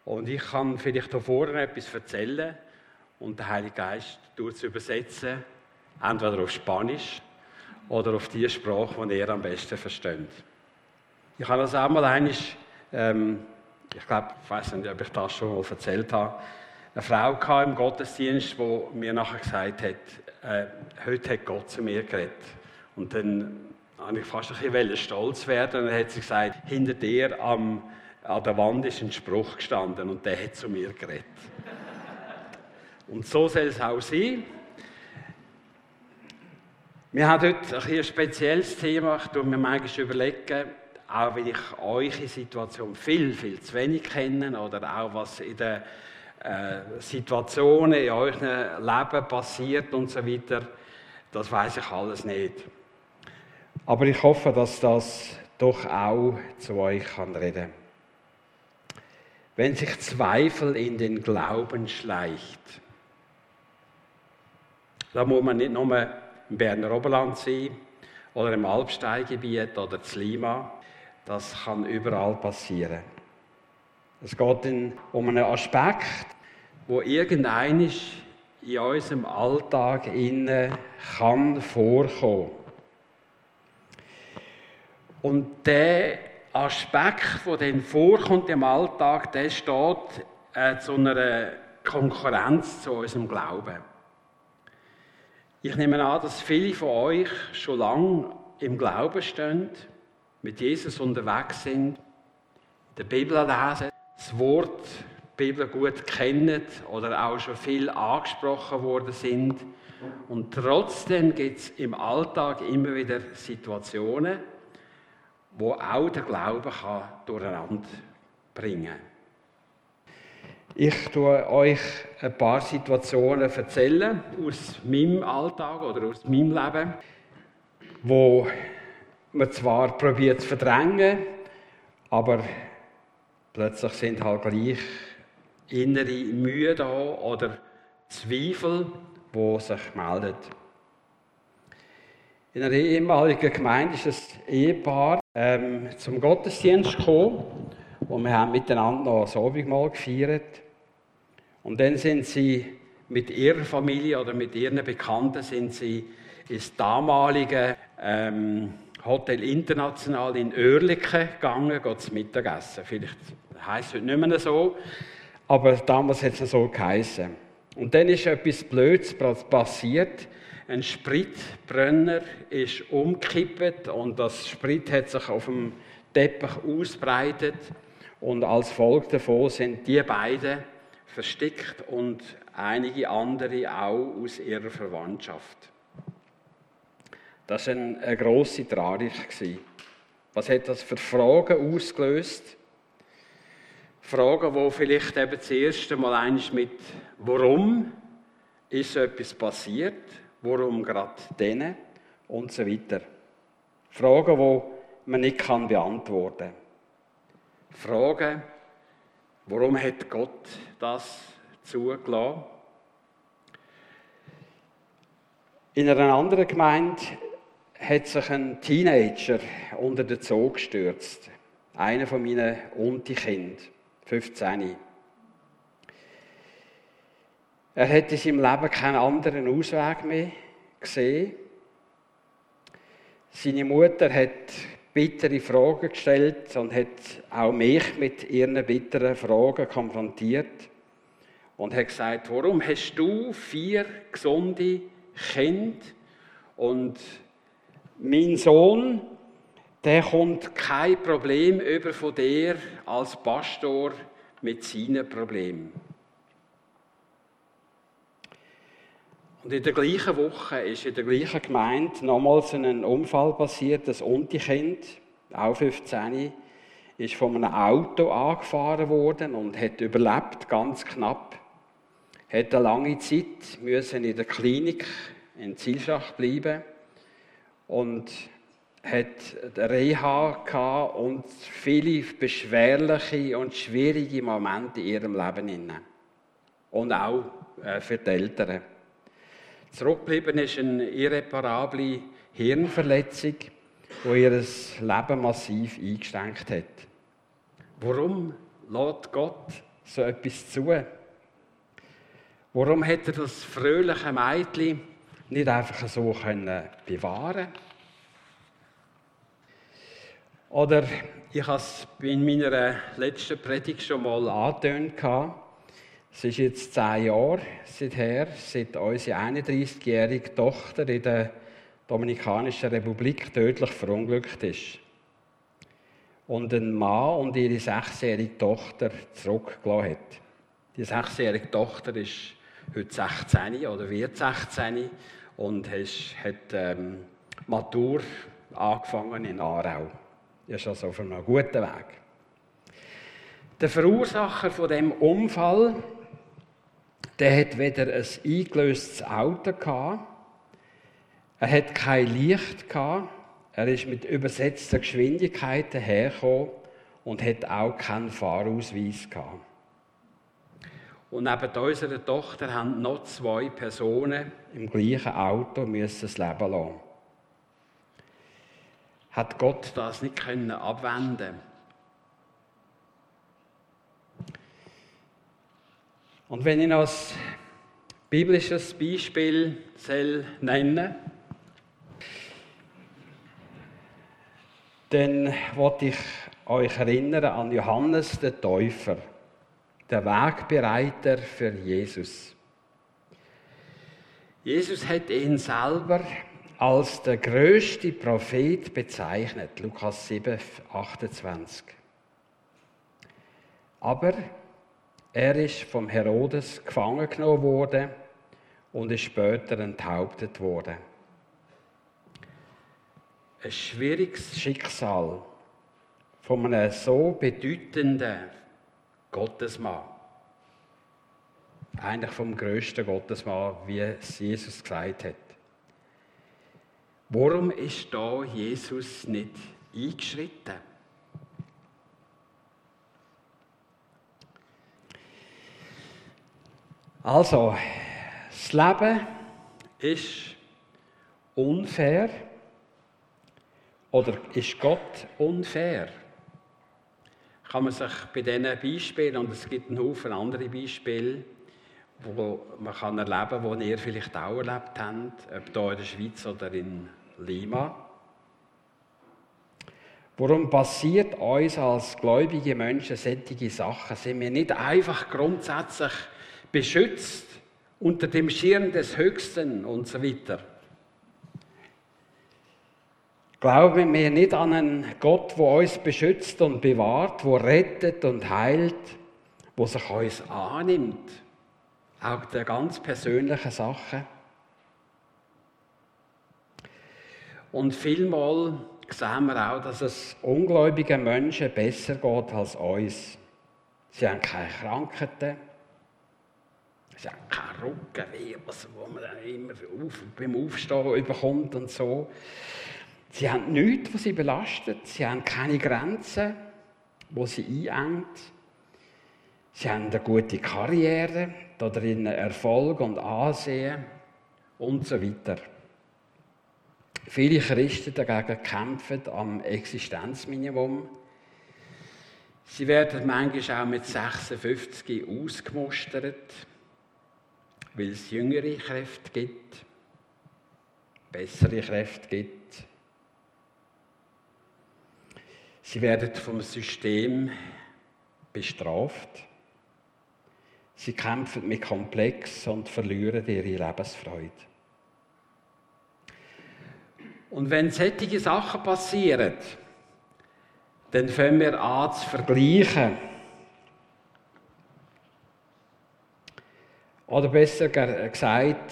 Und ich kann vielleicht hier vorne etwas erzählen und der Heilige Geist tut es übersetzen, entweder auf Spanisch oder auf die Sprache, die er am besten versteht. Ich habe das auch mal einmal, ich weiß nicht, ob ich das schon mal erzählt habe, eine Frau im Gottesdienst, die mir nachher gesagt hat, heute hat Gott zu mir geredet. Und dann habe ich fast ein bisschen stolz werden. Und dann hat sie gesagt, hinter dir an der Wand ist ein Spruch gestanden und der hat zu mir geredet. Und so soll es auch sein. Wir haben heute ein spezielles Thema. Ich tue mir manchmal überlegen, auch wenn ich eure Situation viel, viel zu wenig kenne oder auch was in den Situationen in eurem Leben passiert und so weiter, das weiß ich alles nicht. Aber ich hoffe, dass das doch auch zu euch reden kann. Wenn sich Zweifel in den Glauben schleicht, da muss man nicht nur im Berner Oberland sein oder im Alpsteingebiet oder in Lima. Das kann überall passieren. Es geht um einen Aspekt, der irgendwann in unserem Alltag kann vorkommen. Und der Aspekt, der dann vorkommt im Alltag, der steht zu einer Konkurrenz zu unserem Glauben. Ich nehme an, dass viele von euch schon lange im Glauben stehen, mit Jesus unterwegs sind, die Bibel lesen, das Wort die Bibel gut kennen oder auch schon viel angesprochen worden sind. Und trotzdem gibt es im Alltag immer wieder Situationen, wo auch der Glaube durcheinander bringen kann. Ich tue euch ein paar Situationen erzählen aus meinem Alltag oder aus meinem Leben, wo man zwar probiert zu verdrängen, aber plötzlich sind halt gleich innere Mühe da oder Zweifel, die sich melden. In einer ehemaligen Gemeinde ist ein Ehepaar zum Gottesdienst gekommen und wir haben miteinander noch das Abendmahl gefeiert. Und dann sind sie mit ihrer Familie oder mit ihren Bekannten sind sie ins damalige Hotel International in Oerlikon gegangen, zum Mittagessen. Vielleicht heisst es heute nicht mehr so, aber damals hat es so geheissen. Und dann ist etwas Blödes passiert. Ein Spritbrenner ist umgekippt und das Sprit hat sich auf dem Teppich ausbreitet. Und als Folge davon sind die beiden versteckt und einige andere auch aus ihrer Verwandtschaft. Das war eine grosse Tragik. Was hat das für Fragen ausgelöst? Fragen, die vielleicht eben das erste Mal einmal mit «Warum ist so etwas passiert?» «Warum gerade denen?» und so weiter. Fragen, die man nicht beantworten kann. Fragen, warum hat Gott das zugelassen? In einer anderen Gemeinde hat sich ein Teenager unter den Zoo gestürzt. Einer von meinen Unti-Kindern, 15. Er hat in seinem Leben keinen anderen Ausweg mehr gesehen. Seine Mutter hat bittere Fragen gestellt und hat auch mich mit ihren bitteren Fragen konfrontiert und hat gesagt, warum hast du 4 gesunde Kinder und mein Sohn, der kommt kein Problem über von dir als Pastor mit seinen Problemen. Und in der gleichen Woche ist in der gleichen Gemeinde nochmals ein Unfall passiert. Das Unti-Kind, auch 15, ist von einem Auto angefahren worden und hat überlebt, ganz knapp. Hat eine lange Zeit müssen in der Klinik in Zielschacht bleiben und hat Reha gehabt und viele beschwerliche und schwierige Momente in ihrem Leben. Und auch für die Eltern. Zurückgeblieben ist eine irreparable Hirnverletzung, die ihr Leben massiv eingeschränkt hat. Warum lässt Gott so etwas zu? Warum hätte er das fröhliche Mädchen nicht einfach so bewahren können? Oder ich habe es in meiner letzten Predigt schon mal angetönt. Es ist jetzt 10 Jahre seit unsere 31-jährige Tochter in der Dominikanischen Republik tödlich verunglückt ist. Und ein Mann und ihre 6-jährige Tochter zurückgelassen hat. Die 6-jährige Tochter ist heute 16 oder wird 16 und hat Matur angefangen in Aarau. Das ist also auf einem guten Weg. Der Verursacher von dem Unfall, der hat weder ein eingelöstes Auto gehabt, er hat kein Licht gehabt, er ist mit übersetzten Geschwindigkeiten hergekommen und hat auch keinen Fahrausweis gehabt. Und neben unserer Tochter haben noch 2 Personen im gleichen Auto das Leben lassen. Hat Gott das nicht abwenden? Und wenn ich noch ein biblisches Beispiel nennen dann wollte ich euch erinnern an Johannes den Täufer, der Wegbereiter für Jesus. Jesus hat ihn selber als der grösste Prophet bezeichnet, Lukas 7, 28. Aber er ist vom Herodes gefangen genommen worden und ist später enthauptet worden. Ein schwieriges Schicksal von einem so bedeutenden Gottesmann. Eigentlich vom grössten Gottesmann, wie es Jesus gesagt hat. Warum ist da Jesus nicht eingeschritten? Also, das Leben ist unfair. Oder ist Gott unfair? Kann man sich bei diesen Beispielen, und es gibt einen Haufen andere Beispiele, wo man erleben kann, die ihr vielleicht auch erlebt habt, ob hier in der Schweiz oder in Lima. Warum passiert uns als gläubige Menschen solche Sachen? Sind wir nicht einfach grundsätzlich beschützt unter dem Schirm des Höchsten und so weiter? Glauben wir nicht an einen Gott, der uns beschützt und bewahrt, der rettet und heilt, der sich uns annimmt, auch der ganz persönlichen Sachen? Und vielmal sehen wir auch, dass es ungläubigen Menschen besser geht als uns. Sie haben keine Krankheiten, sie haben keine Rückenweh, wo man dann immer beim Aufstehen bekommt und so. Sie haben nichts, was sie belastet. Sie haben keine Grenzen, die sie einengt. Sie haben eine gute Karriere, darin Erfolg und Ansehen und so weiter. Viele Christen dagegen kämpfen am Existenzminimum. Sie werden manchmal auch mit 56 ausgemustert, weil es jüngere Kräfte gibt, bessere Kräfte gibt. Sie werden vom System bestraft. Sie kämpfen mit Komplex und verlieren ihre Lebensfreude. Und wenn solche Sachen passieren, dann fangen wir an zu vergleichen. Oder besser gesagt,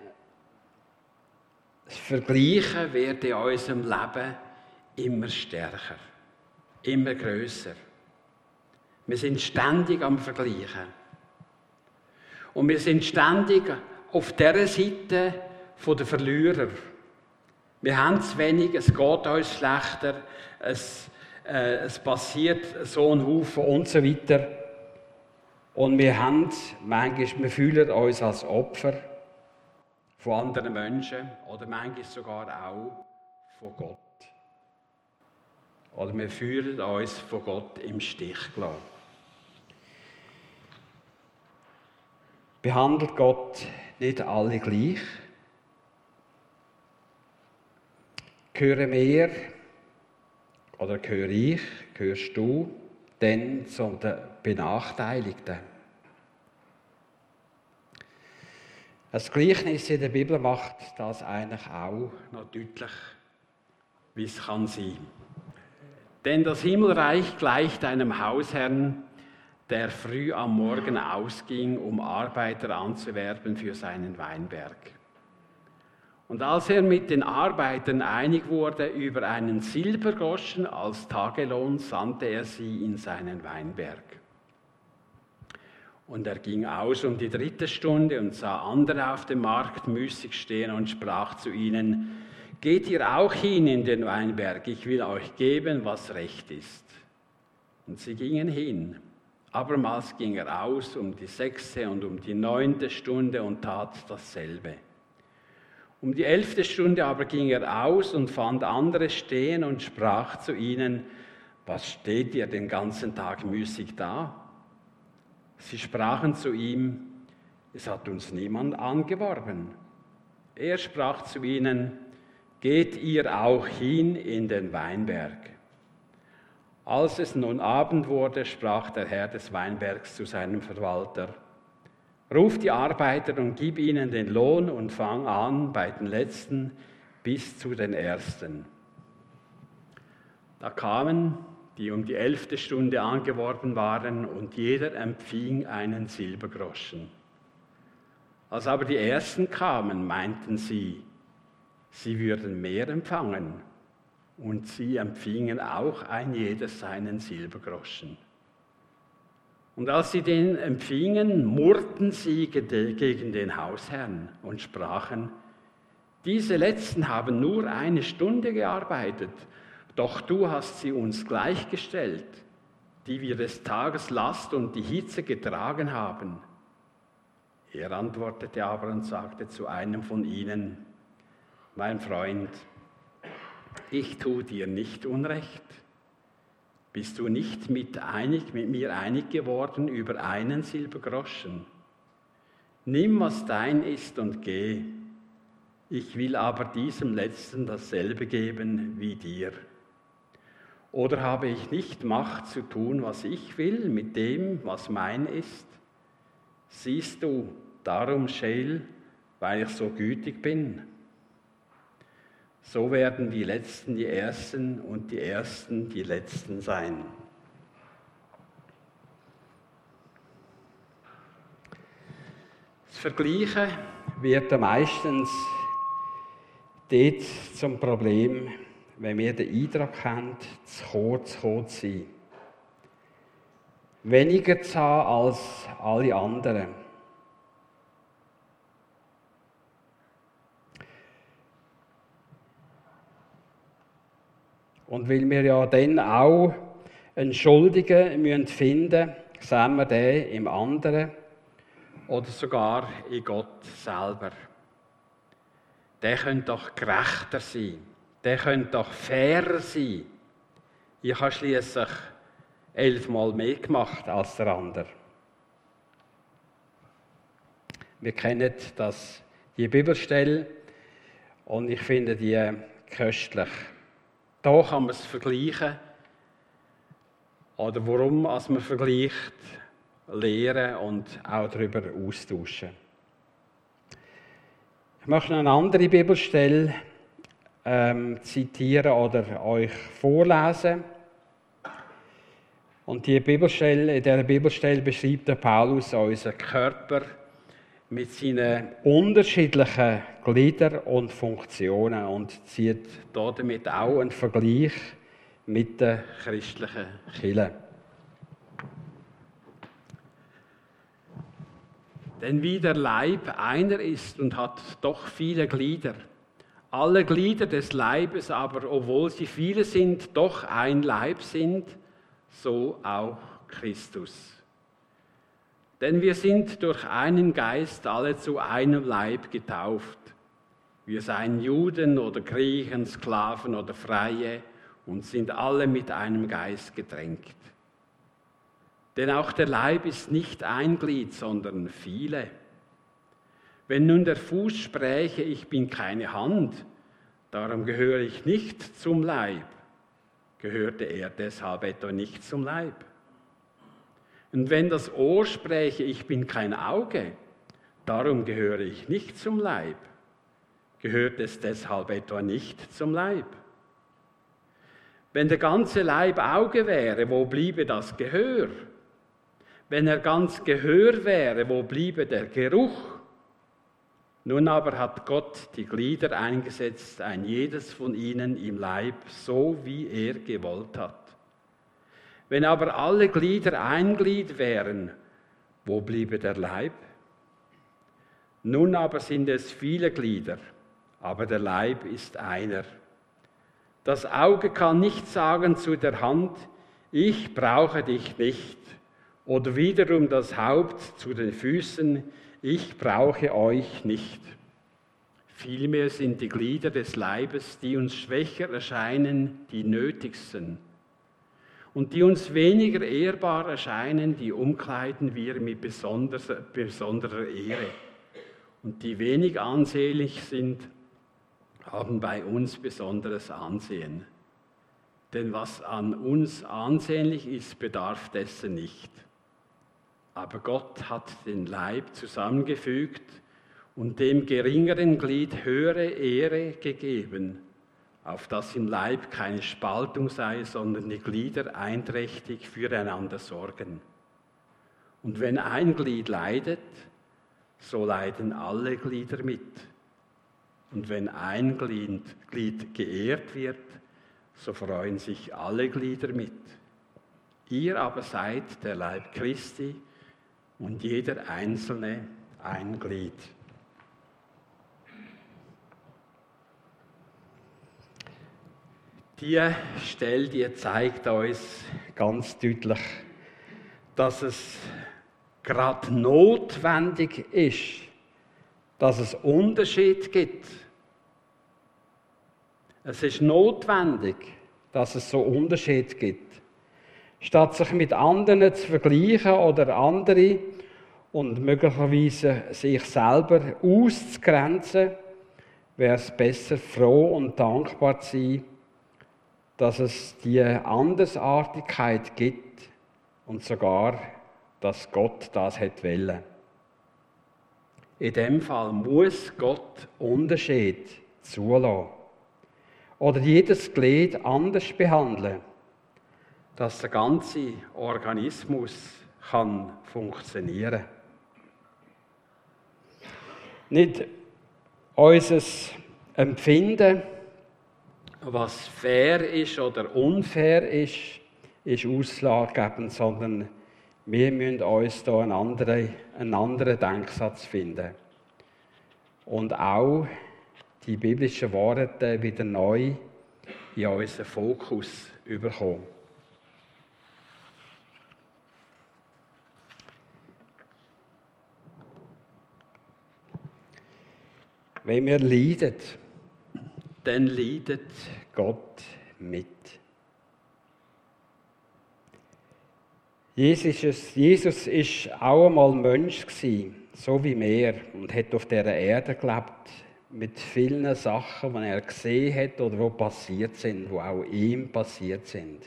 das Vergleichen wird in unserem Leben immer stärker. Immer grösser. Wir sind ständig am Vergleichen. Und wir sind ständig auf dieser Seite der Verlierer. Wir haben zu wenig, es geht uns schlechter, es passiert so ein Haufen und so weiter. Und wir fühlen uns als Opfer von anderen Menschen oder manchmal sogar auch von Gott. Oder wir fühlen uns von Gott im Stich gelassen. Behandelt Gott nicht alle gleich? Gehören wir oder gehöre ich, gehörst du denn zu den Benachteiligten? Das Gleichnis in der Bibel macht das eigentlich auch noch deutlich, wie es kann sein. Denn das Himmelreich gleicht einem Hausherrn, der früh am Morgen ausging, um Arbeiter anzuwerben für seinen Weinberg. Und als er mit den Arbeitern einig wurde über einen Silbergroschen als Tagelohn, sandte er sie in seinen Weinberg. Und er ging aus um die 3. Stunde und sah andere auf dem Markt müßig stehen und sprach zu ihnen: Geht ihr auch hin in den Weinberg, ich will euch geben, was recht ist. Und sie gingen hin. Abermals ging er aus um die 6. und um die 9. Stunde und tat dasselbe. Um die 11. Stunde aber ging er aus und fand andere stehen und sprach zu ihnen: Was steht ihr den ganzen Tag müßig da? Sie sprachen zu ihm: Es hat uns niemand angeworben. Er sprach zu ihnen: Geht ihr auch hin in den Weinberg. Als es nun Abend wurde, sprach der Herr des Weinbergs zu seinem Verwalter: Ruf die Arbeiter und gib ihnen den Lohn und fang an bei den Letzten bis zu den Ersten. Da kamen, die um die 11. Stunde angeworben waren, und jeder empfing einen Silbergroschen. Als aber die Ersten kamen, meinten sie, sie würden mehr empfangen, und sie empfingen auch ein jeder seinen Silbergroschen. Und als sie den empfingen, murrten sie gegen den Hausherrn und sprachen: Diese Letzten haben nur 1 Stunde gearbeitet, doch du hast sie uns gleichgestellt, die wir des Tages Last und die Hitze getragen haben. Er antwortete aber und sagte zu einem von ihnen: Mein Freund, ich tue dir nicht Unrecht. Bist du nicht mit mir einig geworden über einen Silbergroschen? Nimm, was dein ist, und geh. Ich will aber diesem Letzten dasselbe geben wie dir. Oder habe ich nicht Macht zu tun, was ich will, mit dem, was mein ist? Siehst du, darum scheel, weil ich so gütig bin. So werden die Letzten die Ersten und die Ersten die Letzten sein. Das Vergleichen wird meistens dort zum Problem, wenn wir den Eindruck haben, zu kurz zu sein. Weniger zu haben als alle anderen. Und weil wir ja dann auch einen Schuldigen finden müssen, sehen wir den im anderen oder sogar in Gott selber. Der könnte doch gerechter sein. Der könnte doch fairer sein. Ich habe schliesslich 11-mal mehr gemacht als der andere. Wir kennen die Bibelstelle und ich finde die köstlich. Da kann man es vergleichen. Oder warum als man vergleicht, lehren und auch darüber austauschen. Ich möchte noch eine andere Bibelstelle zitieren oder euch vorlesen. Und in dieser Bibelstelle beschreibt der Paulus unseren Körper mit seinen unterschiedlichen Gliedern und Funktionen und zieht damit auch einen Vergleich mit der christlichen Kirche. Denn wie der Leib einer ist und hat doch viele Glieder, alle Glieder des Leibes aber, obwohl sie viele sind, doch ein Leib sind, so auch Christus. Denn wir sind durch einen Geist alle zu einem Leib getauft. Wir seien Juden oder Griechen, Sklaven oder Freie und sind alle mit einem Geist getränkt. Denn auch der Leib ist nicht ein Glied, sondern viele. Wenn nun der Fuß spräche, ich bin keine Hand, darum gehöre ich nicht zum Leib, gehörte er deshalb etwa nicht zum Leib? Und wenn das Ohr spräche, ich bin kein Auge, darum gehöre ich nicht zum Leib, gehört es deshalb etwa nicht zum Leib? Wenn der ganze Leib Auge wäre, wo bliebe das Gehör? Wenn er ganz Gehör wäre, wo bliebe der Geruch? Nun aber hat Gott die Glieder eingesetzt, ein jedes von ihnen im Leib, so wie er gewollt hat. Wenn aber alle Glieder ein Glied wären, wo bliebe der Leib? Nun aber sind es viele Glieder, aber der Leib ist einer. Das Auge kann nicht sagen zu der Hand, ich brauche dich nicht, oder wiederum das Haupt zu den Füßen, ich brauche euch nicht. Vielmehr sind die Glieder des Leibes, die uns schwächer erscheinen, die nötigsten. Und die uns weniger ehrbar erscheinen, die umkleiden wir mit besonderer Ehre. Und die wenig ansehnlich sind, haben bei uns besonderes Ansehen. Denn was an uns ansehnlich ist, bedarf dessen nicht. Aber Gott hat den Leib zusammengefügt und dem geringeren Glied höhere Ehre gegeben, auf dass im Leib keine Spaltung sei, sondern die Glieder einträchtig füreinander sorgen. Und wenn ein Glied leidet, so leiden alle Glieder mit. Und wenn ein Glied geehrt wird, so freuen sich alle Glieder mit. Ihr aber seid der Leib Christi und jeder Einzelne ein Glied. Die Stelle, die zeigt uns ganz deutlich, dass es gerade notwendig ist, dass es Unterschied gibt. Es ist notwendig, dass es so Unterschied gibt. Statt sich mit anderen zu vergleichen oder andere und möglicherweise sich selber auszugrenzen, wäre es besser, froh und dankbar zu sein, dass es die Andersartigkeit gibt und sogar, dass Gott das wollte. In dem Fall muss Gott Unterschied zulassen oder jedes Glied anders behandeln, dass der ganze Organismus kann funktionieren. Nicht unser Empfinden, was fair ist oder unfair ist ausschlaggebend, sondern wir müssen uns da einen anderen Denksatz finden. Und auch die biblischen Worte wieder neu in unseren Fokus überkommen. Wenn wir leiden, dann leidet Gott mit. Jesus war auch einmal Mensch, so wie wir, und hat auf dieser Erde gelebt, mit vielen Sachen, die er gesehen hat oder die passiert sind, die auch ihm passiert sind.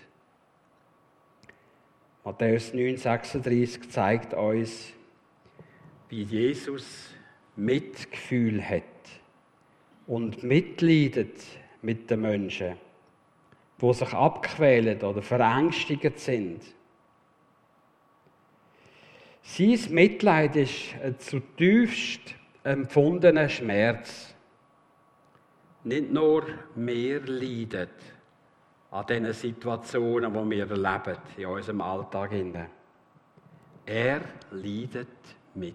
Matthäus 9,36 zeigt uns, wie Jesus Mitgefühl hat und mitleidet mit den Menschen, die sich abquälen oder verängstigt sind. Sein Mitleid ist ein zutiefst empfundener Schmerz. Nicht nur wir leiden an diesen Situationen, die wir erleben in unserem Alltag. Er leidet mit.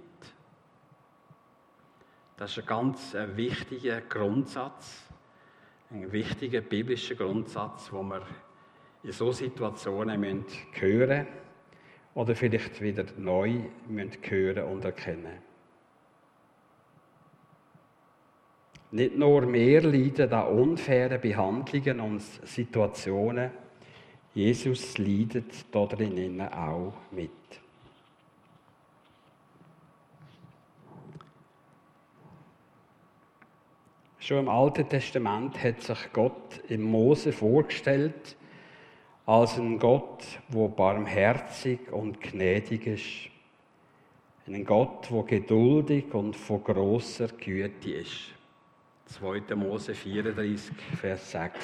Das ist ein ganz wichtiger Grundsatz, ein wichtiger biblischer Grundsatz, den wir in solchen Situationen hören müssen oder vielleicht wieder neu hören und erkennen. Nicht nur wir leiden an unfairen Behandlungen und Situationen, Jesus leidet darin auch mit. Schon im Alten Testament hat sich Gott im Mose vorgestellt als ein Gott, der barmherzig und gnädig ist. Ein Gott, der geduldig und von grosser Güte ist. 2. Mose 34, Vers 6.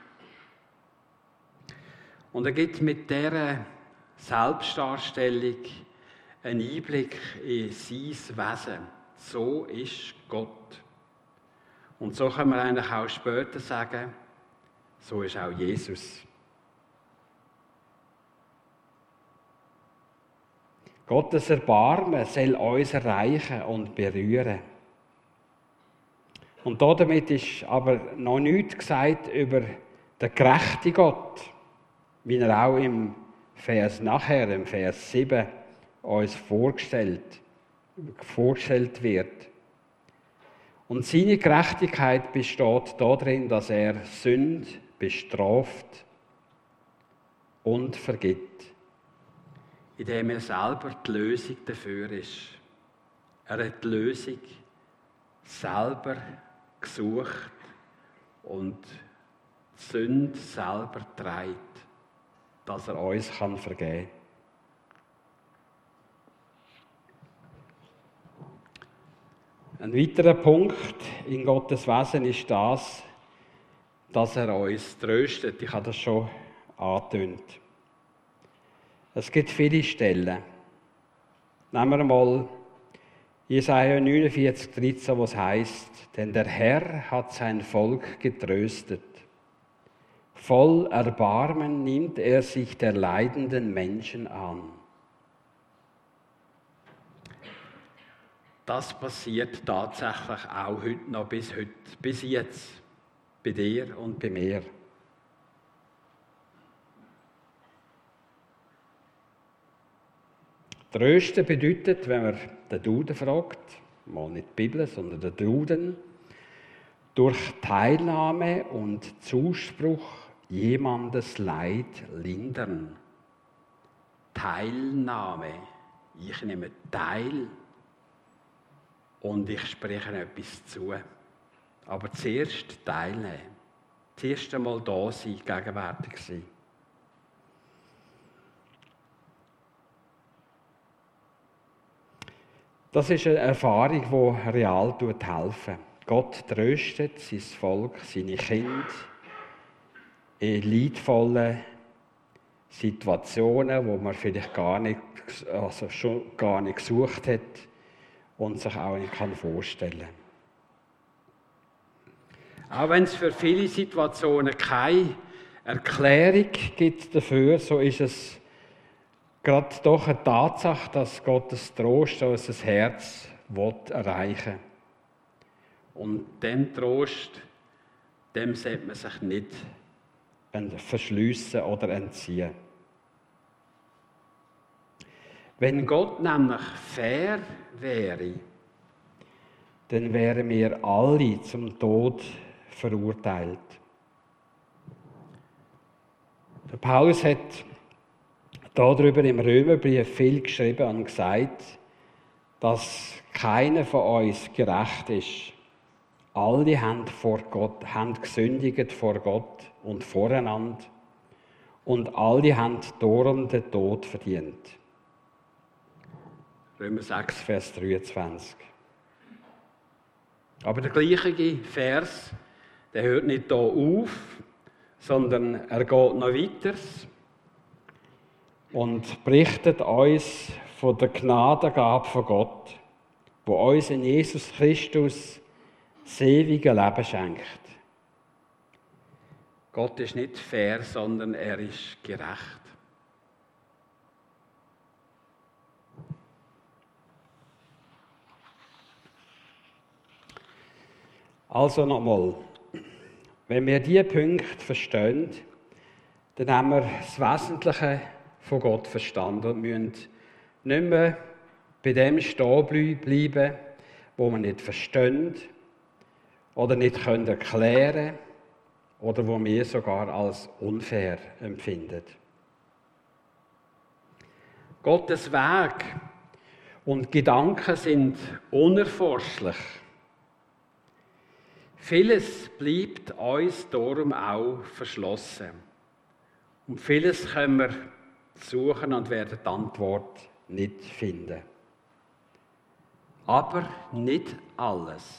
Und er gibt mit dieser Selbstdarstellung einen Einblick in sein Wesen. So ist Gott. Und so können wir eigentlich auch später sagen, so ist auch Jesus. Gottes Erbarmen soll uns erreichen und berühren. Und damit ist aber noch nichts gesagt über den gerechten Gott, wie er auch im Vers nachher, im Vers 7, uns vorgestellt wird. Und seine Gerechtigkeit besteht darin, dass er Sünde bestraft und vergibt, indem er selber die Lösung dafür ist. Er hat die Lösung selber gesucht und die Sünde selber trägt, dass er uns vergeben kann. Ein weiterer Punkt in Gottes Wesen ist das, dass er uns tröstet. Ich habe das schon angetönt. Es gibt viele Stellen. Nehmen wir mal Jesaja 49,13, wo es heißt: Denn der Herr hat sein Volk getröstet. Voll Erbarmen nimmt er sich der leidenden Menschen an. Das passiert tatsächlich auch heute noch, bis jetzt, bei dir und bei mir. Trösten bedeutet, wenn man den Duden fragt, mal nicht die Bibel, sondern den Duden, durch Teilnahme und Zuspruch jemandes Leid lindern. Teilnahme. Ich nehme teil und ich spreche etwas zu. Aber zuerst teilnehmen. Zuerst einmal da sein, gegenwärtig sein. Das ist eine Erfahrung, die real helfen. Gott tröstet sein Volk, seine Kinder in leidvollen Situationen, wo man vielleicht schon gar nicht gesucht hat und sich auch nicht vorstellen kann. Auch wenn es für viele Situationen keine Erklärung gibt dafür, so ist es gerade doch eine Tatsache, dass Gottes Trost unser Herz erreichen will. Und dem Trost, dem sollte man sich nicht verschliessen oder entziehen. Wenn Gott nämlich fair wäre, dann wären wir alle zum Tod verurteilt. Der Paulus hat darüber im Römerbrief viel geschrieben und gesagt, dass keiner von uns gerecht ist. Alle haben gesündigt vor Gott und voreinander und alle haben darum den Tod verdient. Römer 6, Vers 23. Aber der gleiche Vers, der hört nicht hier auf, sondern er geht noch weiter und berichtet uns von der Gnadengabe von Gott, wo uns in Jesus Christus das ewige Leben schenkt. Gott ist nicht fair, sondern er ist gerecht. Also nochmal, wenn wir diese Punkte verstehen, dann haben wir das Wesentliche von Gott verstanden und müssen nicht mehr bei dem stehen bleiben, wo wir nicht verstehen oder nicht erklären können oder wo wir sogar als unfair empfinden. Gottes Weg und Gedanken sind unerforschlich. Vieles bleibt uns darum auch verschlossen. Und vieles können wir suchen und werden die Antwort nicht finden. Aber nicht alles.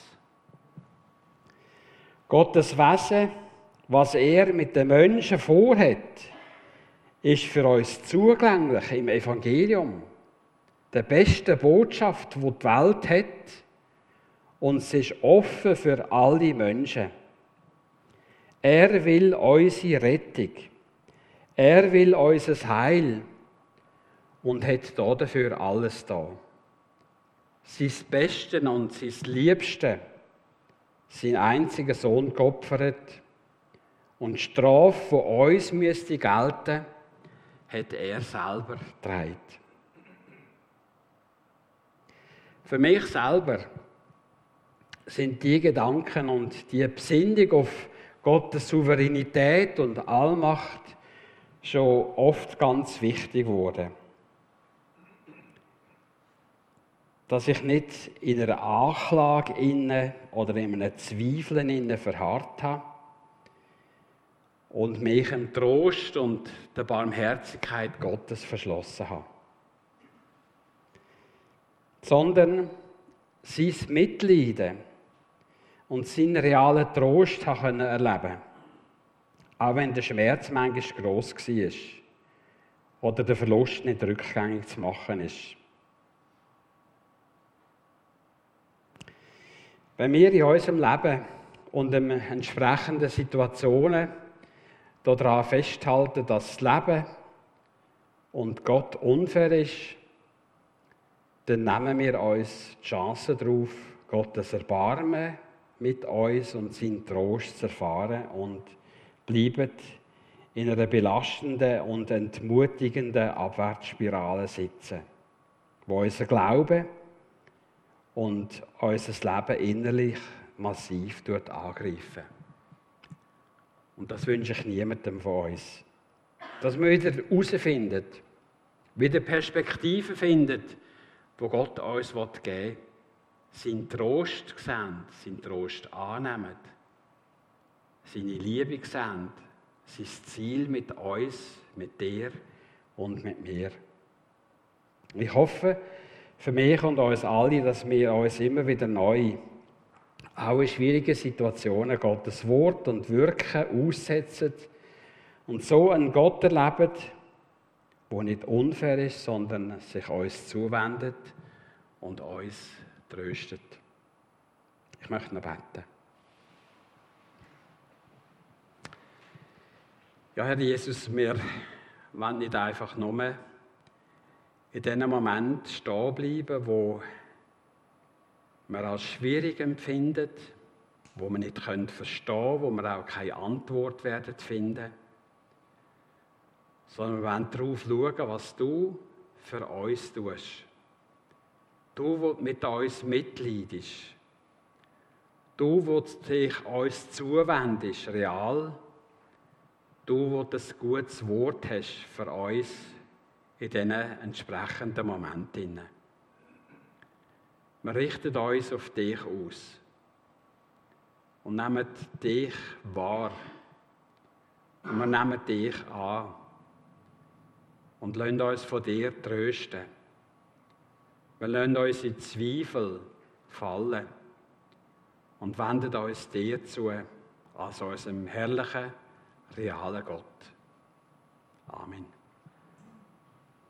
Gottes Wesen, was er mit den Menschen vorhat, ist für uns zugänglich im Evangelium. Der beste Botschaft, die die Welt hat, und es ist offen für alle Menschen. Er will unsere Rettung. Er will unser Heil und hat dafür alles da. Sein Bestes und sein Liebstes, sein einziger Sohn geopfert, und die Strafe, die uns müsste gelten, hat er selber getragen. Für mich selber sind die Gedanken und die Besinnung auf Gottes Souveränität und Allmacht schon oft ganz wichtig geworden. Dass ich nicht in einer Anklage oder in einem Zweifeln verharrt habe und mich dem Trost und der Barmherzigkeit Gottes verschlossen habe. Sondern sein Mitleiden und seinen realen Trost erleben konnte. Auch wenn der Schmerz manchmal gross war oder der Verlust nicht rückgängig zu machen ist. Wenn wir in unserem Leben und in entsprechenden Situationen daran festhalten, dass das Leben und Gott unfair ist, dann nehmen wir uns die Chance darauf, Gottes Erbarmen mit uns und seinen Trost zu erfahren und bleiben in einer belastenden und entmutigenden Abwärtsspirale sitzen, wo unser Glaube und unser Leben innerlich massiv angreifen. Und das wünsche ich niemandem von uns. Dass wir wieder herausfinden, wieder Perspektiven finden, wo Gott uns geben will, seinen Trost sehen, seinen Trost annehmen, seine Liebe sehen, sein Ziel mit uns, mit dir und mit mir. Ich hoffe für mich und uns alle, dass wir uns immer wieder neu, auch in schwierigen Situationen, Gottes Wort und Wirken aussetzen und so einen Gott erleben, der nicht unfair ist, sondern sich uns zuwendet und uns tröstet. Ich möchte noch beten. Ja, Herr Jesus, wir wollen nicht einfach nur in diesem Moment stehen bleiben, wo wir als schwierig empfinden, wo wir nicht verstehen können, wo wir auch keine Antwort werden finden, sondern wir wollen darauf schauen, was du für uns tust. Du, der mit uns mitleidest. Du, der dich uns zuwendest, real. Du, der das gutes Wort hast für uns in diesen entsprechenden Momenten. Wir richten uns auf dich aus und nehmen dich wahr. Und wir nehmen dich an und lassen uns von dir trösten. Wir lassen uns in Zweifel fallen und wenden uns dir zu, als unserem herrlichen, realen Gott. Amen.